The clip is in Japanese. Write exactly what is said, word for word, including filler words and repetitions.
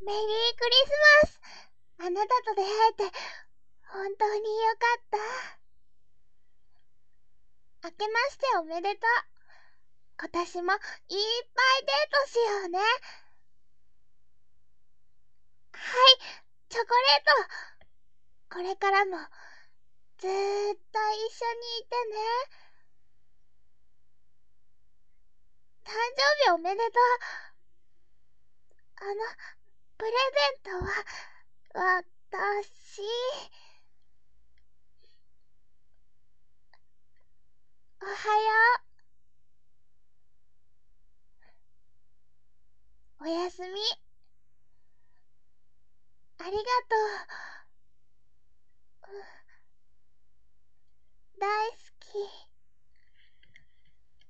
メリークリスマス。あなたと出会えて本当によかった。明けましておめでとう。今年もいっぱいデートしようね。はい、チョコレート。これからもずーっと一緒にいてね。誕生日おめでとう。あの、プレゼントは、私、おはよう。おやすみ。ありがとう。